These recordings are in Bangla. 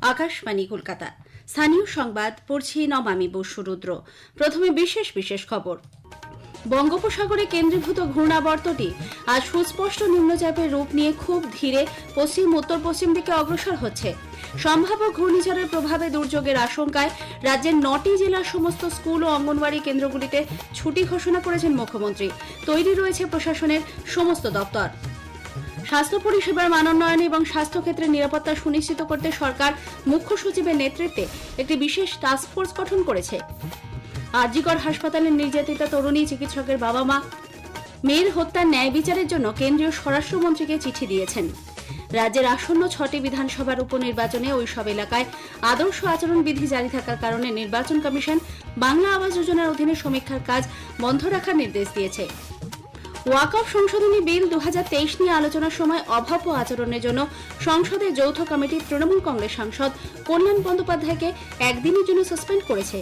আকাশবাণী কলকাতা। স্থানীয় সংবাদ পড়ছি নমামি বসুরুদ্র। প্রথমে বিশেষ খবর। বঙ্গোপসাগরে কেন্দ্রীভূত ঘূর্ণাবর্তটি আজ সুস্পষ্ট নিম্নচাপের রূপ নিয়ে খুব ধীরে পশ্চিম উত্তর পশ্চিম দিকে অগ্রসর হচ্ছে। সম্ভাব্য ঘূর্ণিঝড়ের প্রভাবে দুর্যোগের আশঙ্কায় রাজ্যের 9টি জেলার সমস্ত স্কুল ও অঙ্গনওয়াড়ি কেন্দ্রগুলিতে ছুটি ঘোষণা করেছেন মুখ্যমন্ত্রী। তৈরি রয়েছে প্রশাসনের সমস্ত দপ্তর। স্বাস্থ্য পরিষেবার মানোন্নয়ন এবং স্বাস্থ্যক্ষেত্রে নিরাপত্তা সুনিশ্চিত করতে সরকার মুখ্য সচিবের নেতৃত্বে একটি বিশেষ টাস্কফোর্স গঠন করেছে। আরজিকর হাসপাতালের নির্যাতিতা তরুণী চিকিৎসকের বাবা মা মেয়ের হত্যার ন্যায় বিচারের জন্য কেন্দ্রীয় স্বরাষ্ট্রমন্ত্রীকে চিঠি দিয়েছেন। রাজ্যের আসন্ন 6টি বিধানসভার উপনির্বাচনে ওইসব এলাকায় আদর্শ আচরণবিধি জারি থাকার কারণে নির্বাচন কমিশন বাংলা আবাস যোজনার অধীনে সমীক্ষার কাজ বন্ধ রাখার নির্দেশ দিয়েছে। ওয়াকফ সংশোধনী বিল 2023 নিয়ে আলোচনার সময় অভব্য আচরণের জন্য সংসদের যৌথ কমিটি তৃণমূল কংগ্রেস সাংসদ কল্যাণ বন্দ্যোপাধ্যায়কে একদিনের জন্য সাসপেন্ড করেছে।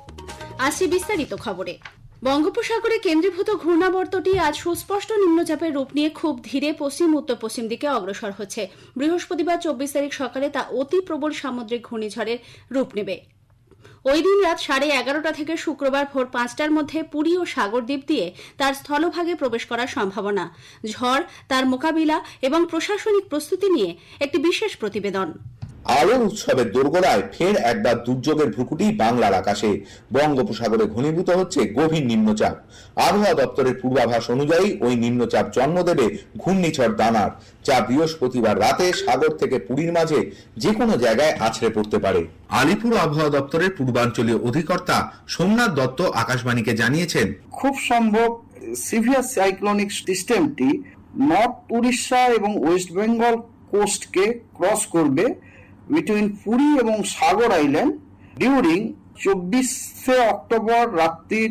আসি বিস্তারিত খবরে। বঙ্গোপসাগরে কেন্দ্রীভূত ঘূর্ণাবর্তটি আজ সুস্পষ্ট নিম্নচাপের রূপ নিয়ে খুব ধীরে পশ্চিম উত্তর পশ্চিম দিকে অগ্রসর হচ্ছে। বৃহস্পতিবার 24 তারিখ সকালে তা অতি প্রবল সামুদ্রিক ঘূর্ণিঝড়ের রূপ নেবে। ওই দিন রাত 11:30 থেকে শুক্রবার ভোর 5টার মধ্যে পুরী ও সাগরদ্বীপ দিয়ে তার স্থলভাগে প্রবেশ করার সম্ভাবনা। ঝড়, তার মোকাবিলা এবং প্রশাসনিক প্রস্তুতি নিয়ে একটি বিশেষ প্রতিবেদন। আলোর উৎসবের দোরগোড়ায় ফের একবার দুর্যোগের ভ্রুকুটি বাংলার আকাশে। বঙ্গোপসাগরে ঘনীভূত হচ্ছে গভীর নিম্নচাপ। আবহাওয়া দপ্তরের পূর্বাভাস অনুযায়ী ওই নিম্নচাপ জন্ম দেবে ঘূর্ণিঝড় দানার, যা বৃহস্পতিবার রাতে সাগর থেকে পুরীর মাঝে যে কোনো জায়গায় আছড়ে পড়তে পারে। আলিপুর আবহাওয়া দপ্তরের পূর্বাঞ্চলীয় অধিকর্তা সোমনাথ দত্ত আকাশবাণীকে জানিয়েছেন, খুব সম্ভব সিভিয়ার সাইক্লোনিক সিস্টেমটি নর্থ উড়িষ্যা এবং ওয়েস্ট বেঙ্গল কোস্টকে ক্রস করবে বিটুইন পুরী এবং সাগর আইল্যান্ড ডিউরিং 24শে অক্টোবর রাত্রির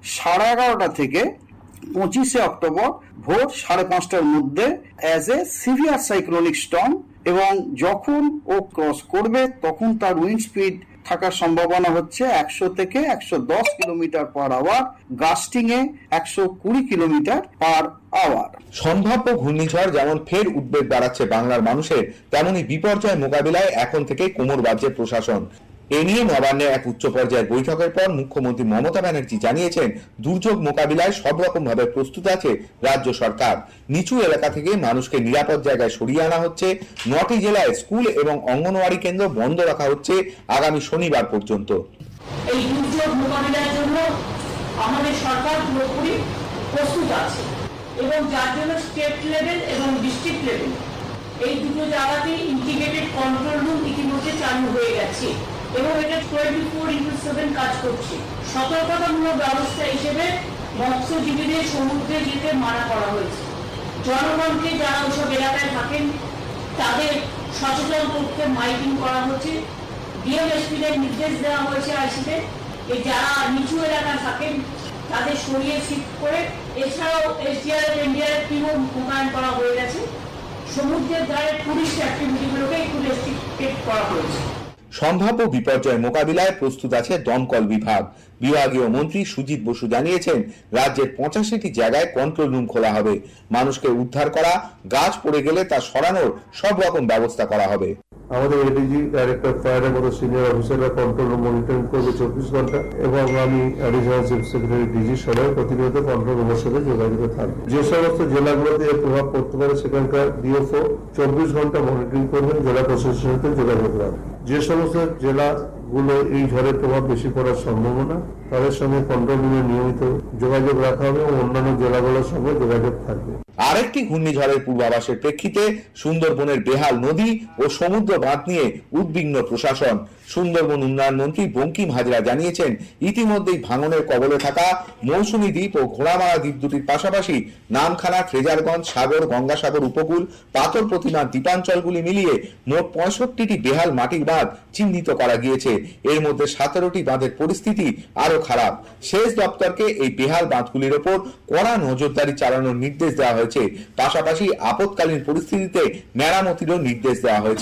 11:30 থেকে 25শে অক্টোবর ভোর 5:30টার মধ্যে as a severe cyclonic storm, এবং যখন ও ক্রস করবে তখন তার উইন্ড স্পিড থাকার সম্ভাবনা হচ্ছে 100 থেকে 110 kilometre per hour, gusting a 120 kilometre per hour. সম্ভাব্য ঘূর্ণিঝড় যেমন ফের উদ্বেগ বাড়াচ্ছে বাংলার মানুষের, তেমনি বিপর্যয় মোকাবিলায় এখন থেকে কোমর বাঁধছে প্রশাসন। এ নিয়ে নবান্নে এক উচ্চ পর্যায়ের বৈঠকের পর মুখ্যমন্ত্রী মমতা ব্যানার্জি জানিয়েছেন, দুর্যোগ মোকাবিলায় সব রকম ভাবে প্রস্তুত আছে রাজ্য সরকার। নিচু এলাকা থেকে মানুষকে নিরাপদ জায়গায় সরিয়ে আনা হচ্ছে। 9টি জেলায় স্কুল এবং অঙ্গনওয়াড়ি কেন্দ্র বন্ধ রাখা হচ্ছে আগামী শনিবার পর্যন্ত। এই দুর্যোগ মোকাবিলার জন্য আমাদের সরকার পুরোপুরি প্রস্তুত আছে এবং যার জন্য স্টেট লেভেল এবং ডিস্ট্রিক্ট লেভেল এই দুটো জায়গাতেই ইন্টিগ্রেটেড কন্ট্রোল রুম ইতিমধ্যে চালু হয়ে গেছে এবং এটা 24/7 কাজ করছে। সতর্কতামূলক ব্যবস্থা হিসেবে মৎস্যজীবীদের সমুদ্রে যেতে মানা করা হয়েছে। জনগণকে যারা ওইসব এলাকায় থাকেন তাদের সচেতন করতে মাইকিং করা হচ্ছে। ডিএমএসপিদের নির্দেশ দেওয়া হয়েছে আইসিতে যারা নিচু এলাকায় থাকেন তাদের সরিয়ে শিফট করে, এছাড়াও এসডিআরএফ এনডিআরএফ টিমও মোতায়েন করা হয়ে গেছে। সমুদ্রের ধারে টুরিস্ট অ্যাক্টিভিটিগুলোকে একটু রেস্ট্রিক্টেড করা হয়েছে। সম্ভাব্য বিপর্যয় মোকাবিলায় প্রস্তুত আছে দমকল বিভাগ। বিভাগীয় মন্ত্রী সুজিত বসু জানিয়েছেন, রাজ্যের 85টি জায়গায় কন্ট্রোল রুম খোলা হবে। মানুষকে উদ্ধার করা, গাছ পড়ে গেলে তা সরানোর সব রকম ব্যবস্থা করা হবে। আমাদের এডিজি ডাইরেক্টর ফায়ারের মতো সিনিয়র অফিসাররা কন্ট্রোল রুম মনিটরিং করবে 24 ঘন্টা, এবং আমি অ্যাডিশনাল চিফ সেক্রেটারি ডিজি সবাই প্রতিনিয়ত কন্ট্রোল রুমের সাথে যোগাযোগে থাকবে। যে সমস্ত জেলাগুলোতে এর প্রভাব পড়তে পারে সেখানকার ডিএফও 24 ঘন্টা মনিটরিং করবেন, জেলা প্রশাসনের সাথে যোগাযোগ রাখবেন। যে সমস্ত জেলাগুলো এই ঝড়ের প্রভাব বেশি পড়ার সম্ভাবনা, তাদের সঙ্গে কন্ট্রোল রুমে নিয়মিত যোগাযোগ রাখা হবে এবং অন্যান্য জেলাগুলোর সঙ্গে যোগাযোগ থাকবে। আরেকটি ঘূর্ণিঝড়ের পূর্বাভাসের প্রেক্ষিতে সুন্দরবনের বেহাল নদী ও সমুদ্র বাঁধ নিয়ে উদ্বিগ্ন প্রশাসন। সুন্দরবন উন্নয়ন মন্ত্রী বঙ্কিম হাজরা জানিয়েছেন, ইতিমধ্যেই ভাঙনের কবলে থাকা মৌসুমী দ্বীপ ও ঘোড়ামারা দ্বীপ দুটির পাশাপাশি নামখানা, ফ্রেজারগঞ্জ, সাগর, গঙ্গাসাগর উপকূল, পাথর প্রতিমার দ্বীপাঞ্চলগুলি মিলিয়ে মোট 65টি বেহাল মাটির বাঁধ চিহ্নিত করা গিয়েছে। এর মধ্যে 17টি বাঁধের পরিস্থিতি আরো খারাপ। সেচ দপ্তরকে এই বেহাল বাঁধগুলির ওপর কড়া নজরদারি চালানোর নির্দেশ দেওয়া হয়েছে। পাশাপাশি আপৎকালীন পরিস্থিতিতে মেরামতিরও নির্দেশ দেওয়া হয়েছে।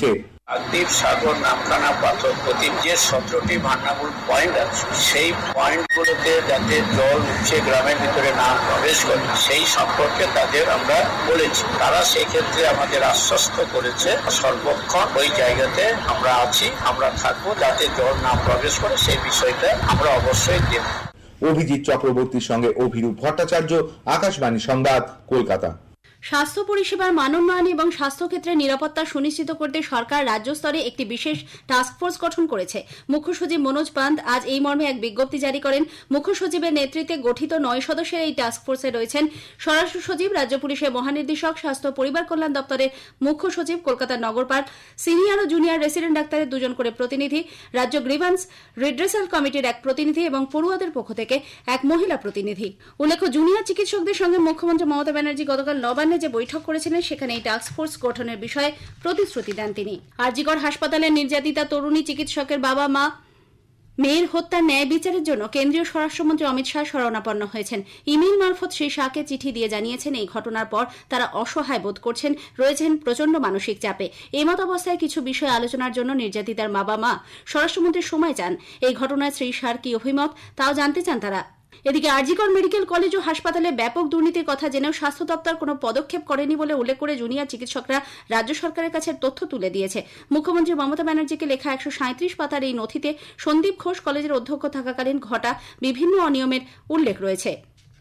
কাকদ্বীপ, সাগর, নামখানা, পাথরপ্রতি যে 17টি ভান্নামূল পয়েন্ট আছে, সেই পয়েন্টগুলোতে যাতে জল উঠছে গ্রামের ভিতরে না প্রবেশ করে সেই সম্পর্কে তাদের আমরা বলেছি। তারা সেই ক্ষেত্রে আমাদের আশ্বস্ত করেছে সর্বক্ষণ ওই জায়গাতে আমরা আছি, আমরা থাকবো, যাতে জল না প্রবেশ করে সেই বিষয়টা আমরা অবশ্যই দেব। অভিজিৎ চক্রবর্তীর সঙ্গে অভিরূপ ভট্টাচার্য, আকাশবাণী সংবাদ, কলকাতা। স্বাস্থ্য পরিষেবার মানোন্নয়ন এবং স্বাস্থ্যক্ষেত্রে নিরাপত্তা সুনিশ্চিত করতে সরকার রাজ্য স্তরে একটি বিশেষ টাস্কফোর্স গঠন করেছে। মুখ্য সচিব মনোজ পান্ত আজ এই মর্মে এক বিজ্ঞপ্তি জারি করেন। মুখ্য সচিবের নেতৃত্বে গঠিত 9 সদস্যের এই টাস্কফোর্সে রয়েছেন স্বরাষ্ট্র সচিব, রাজ্য পুলিশের মহানির্দেশক, স্বাস্থ্য পরিবার কল্যাণ দপ্তরের মুখ্য সচিব, কলকাতা নগরপাল, সিনিয়র ও জুনিয়র রেসিডেন্ট ডাক্তারের 2 জন করে প্রতিনিধি, রাজ্য গ্রিভান্স রিড্রেসাল কমিটির এক প্রতিনিধি এবং পড়ুয়াদের পক্ষ থেকে এক মহিলা প্রতিনিধি। উল্লেখ্য, জুনিয়র চিকিৎসকদের সঙ্গে মুখ্যমন্ত্রী মমতা ব্যানার্জি গতকাল যে বৈঠক করেছিলেন সেখানে এই টাস্কফোর্স গঠনের বিষয়ে প্রতিশ্রুতি দেন তিনি। আরজিকর হাসপাতালে নির্যাতিতা তরুণী চিকিৎসকের বাবা মা মেয়ের হত্যার ন্যায় বিচারের জন্য কেন্দ্রীয় স্বরাষ্ট্রমন্ত্রী অমিত শাহ শরণাপন্ন হয়েছেন। ইমেইল মারফত শ্রী শাহকে চিঠি দিয়ে জানিয়েছেন এই ঘটনার পর তারা অসহায় বোধ করছেন, রয়েছেন প্রচন্ড মানসিক চাপে। এমত অবস্থায় কিছু বিষয় আলোচনার জন্য নির্যাতিতার বাবা মা স্বরাষ্ট্রমন্ত্রীর সময় চান। এই ঘটনায় শ্রী শাহর কি অভিমত তাও জানতে চান তারা। এদিকে আরজিকর মেডিকেল কলেজ ও হাসপাতালে ব্যাপক দুর্নীতির কথা জেনেও স্বাস্থ্য দপ্তর কোনো পদক্ষেপ করেনি বলে উল্লেখ করে জুনিয়র চিকিৎসকরা রাজ্য সরকারের কাছে তথ্য তুলে দিয়েছে। মুখ্যমন্ত্রী মমতা ব্যানার্জিকে লেখা 137 পাতার এই নথিতে সন্দীপ ঘোষ কলেজের অধ্যক্ষ থাকাকালীন ঘটা বিভিন্ন অনিয়মের উল্লেখ রয়েছে।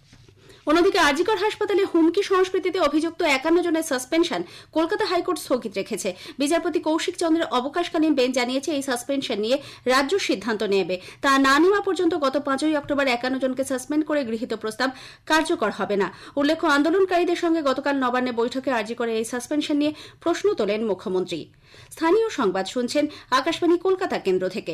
অন্যদিকে আরজিকর হাসপাতালে হুমকি সংস্কৃতিতে অভিযুক্ত 51 জনের সাসপেনশন কলকাতা হাইকোর্ট স্থগিত রেখেছে। বিচারপতি কৌশিক চন্দ্রের অবকাশকালীন বেঞ্চ জানিয়েছে এই সাসপেনশন নিয়ে রাজ্য সিদ্ধান্ত নেবে। তা না নেওয়া পর্যন্ত গত 5ই অক্টোবর 51 জনকে সাসপেন্ড করে গৃহীত প্রস্তাব কার্যকর হবে না। উল্লেখ্য, আন্দোলনকারীদের সঙ্গে গতকাল নবান্নে বৈঠকে আরজিকরের এই সাসপেনশন নিয়ে প্রশ্ন তোলেন মুখ্যমন্ত্রী। স্থানীয় সংবাদ শুনছেন আকাশবাণী কলকাতা কেন্দ্র থেকে।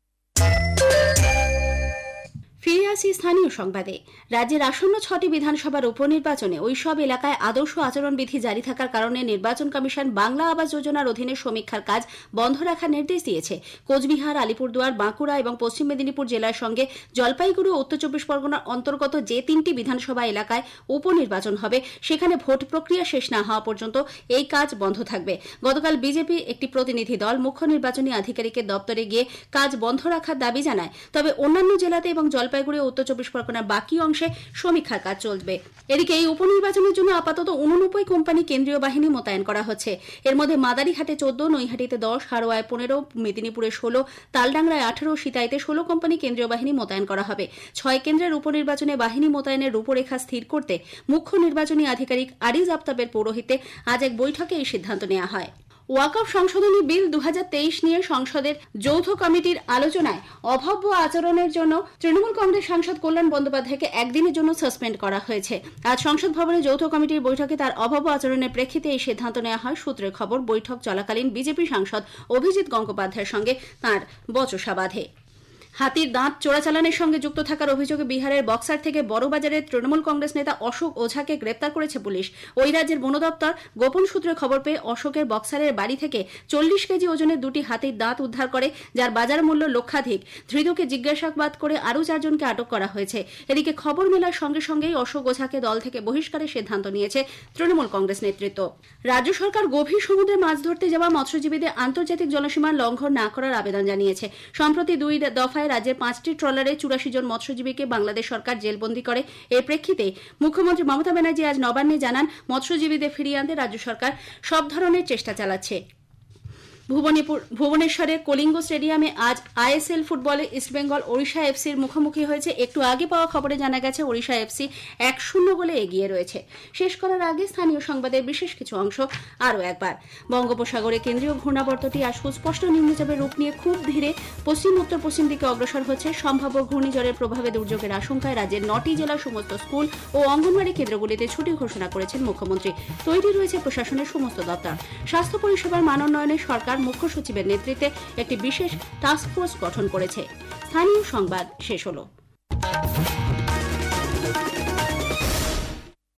ফিরে আসি স্থানীয় সংবাদে। রাজ্যের আসন্ন 6টি বিধানসভার উপনির্বাচনে ওই সব এলাকায় আদর্শ আচরণবিধি জারি থাকার কারণে নির্বাচন কমিশন বাংলা আবাস যোজনার অধীনে সমীক্ষার কাজ বন্ধ রাখার নির্দেশ দিয়েছে। কোচবিহার, আলিপুরদুয়ার, বাঁকুড়া এবং পশ্চিম মেদিনীপুর জেলার সঙ্গে জলপাইগুড়ি ও উত্তর 24 পরগনার অন্তর্গত যে 3টি বিধানসভা এলাকায় উপনির্বাচন হবে সেখানে ভোট প্রক্রিয়া শেষ না হওয়া পর্যন্ত এই কাজ বন্ধ থাকবে। গতকাল বিজেপি একটি প্রতিনিধি দল মুখ্য নির্বাচনী আধিকারিকের দপ্তরে গিয়ে কাজ বন্ধ রাখার দাবি জানায়। তবে অন্যান্য জেলাতে এবং জলপাইগুড়ি ও উত্তর 24 পরগনার বাকি অংশে সমীক্ষার কাজ চলবে। এদিকে এই উপনির্বাচনের জন্য আপাতত 89 কোম্পানি কেন্দ্রীয় বাহিনী মোতায়েন করা হচ্ছে। এর মধ্যে মাদারিহাটে 14, নৈহাটিতে 10, হারোয়ায় 15, মেদিনীপুরে 16, তালডাংরায় 18, সিতাইতে 16 কোম্পানি কেন্দ্রীয় বাহিনী মোতায়েন করা হবে। 6 কেন্দ্রের উপনির্বাচনে বাহিনী মোতায়েনের রূপরেখা স্থির করতে মুখ্য নির্বাচনী আধিকারিক আরিজ আফতাবের পৌরোহিত্যে আজ এক বৈঠকে এই সিদ্ধান্ত নেওয়া হয়। ওয়াকফ সংশোধনী বিল 2023 নিয়ে সংসদের যৌথ কমিটির আলোচনায় অভব্য আচরণের জন্য তৃণমূল কংগ্রেস সাংসদ কল্যাণ বন্দ্যোপাধ্যায়কে একদিনের জন্য সাসপেন্ড করা হয়েছে। আজ সংসদ ভবনে যৌথ কমিটির বৈঠকে তার অভব্য আচরণের প্রেক্ষিতে এই সিদ্ধান্ত নেওয়া হয়। সূত্রের খবর, বৈঠক চলাকালীন বিজেপি সাংসদ অভিজিৎ গঙ্গোপাধ্যায়ের সঙ্গে তাঁর বচসা বাধে। হাতির দাঁত চোরাচালানের সঙ্গে যুক্ত থাকার অভিযোগে বিহারের বক্সার থেকে বড়বাজারের তৃণমূল কংগ্রেস নেতা অশোক ওঝাকে গ্রেপ্তার করেছে পুলিশ। ওই রাজ্যের বন দপ্তর গোপন সূত্রে খবর পেয়ে অশোকের বক্সারের বাড়ি থেকে 40 কেজি ওজনের 2টি হাতির দাঁত উদ্ধার করে, যার বাজার মূল্য লক্ষাধিক। ধৃতকে জিজ্ঞাসাবাদ করে আরও 4 জনকে আটক করা হয়েছে। এদিকে খবর মেলার সঙ্গে সঙ্গেই অশোক ওঝাকে দল থেকে বহিষ্কারের সিদ্ধান্ত নিয়েছে তৃণমূল কংগ্রেস নেতৃত্ব। রাজ্য সরকার গভীর সমুদ্রে মাছ ধরতে যাওয়া মৎস্যজীবীদের আন্তর্জাতিক জলসীমা লঙ্ঘন না করার আবেদন জানিয়েছে। সম্প্রতি 2 দফায় রাজ্যের 5টি ট্রলারে 84 জন মৎস্যজীবীকে বাংলাদেশ সরকার জেলবন্দি করে। এর প্রেক্ষিতে মুখ্যমন্ত্রী মমতা ব্যানার্জি আজ নবান্নে জানান, মৎস্যজীবীদের ফিরিয়ে আনতে রাজ্য সরকার সব ধরনের চেষ্টা চালাচ্ছে। ভুবনেশ্বরের কলিঙ্গ স্টেডিয়ামে আজ আইএসএল ফুটবলে ইস্টবেঙ্গল ওড়িশা এফসির মুখোমুখি হয়েছে। একটু আগে পাওয়া খবরে জানা গেছে ওড়িশা এফসি 1-0 গোলে এগিয়ে রয়েছে। শেষ করার আগে স্থানীয় সংবাদের বিশেষ কিছু অংশ আরও একবার। বঙ্গোপসাগরে কেন্দ্রীয় ঘূর্ণাবর্তটি আজ সুস্পষ্ট নিম্নচাপের রূপ নিয়ে খুব ধীরে পশ্চিম উত্তর পশ্চিম দিকে অগ্রসর হচ্ছে। সম্ভাব্য ঘূর্ণিঝড়ের প্রভাবে দুর্যোগের আশঙ্কায় রাজ্যের 9টি জেলার সমস্ত স্কুল ও অঙ্গনওয়াড়ি কেন্দ্রগুলিতে ছুটি ঘোষণা করেছেন মুখ্যমন্ত্রী। তৈরি রয়েছে প্রশাসনের সমস্ত দপ্তর। স্বাস্থ্য পরিষেবার মান উন্নয়নে সরকার মুখ্য সচিবের নেতৃত্বে একটি বিশেষ টাস্কফোর্স গঠন করেছে। স্থানীয় সংবাদ শেষ হলো।